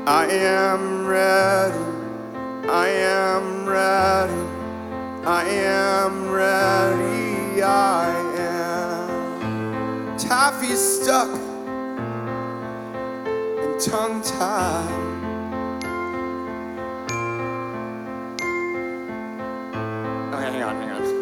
I am ready, I am ready, I am ready, I am. Taffy's stuck and tongue-tied. Okay, hang on.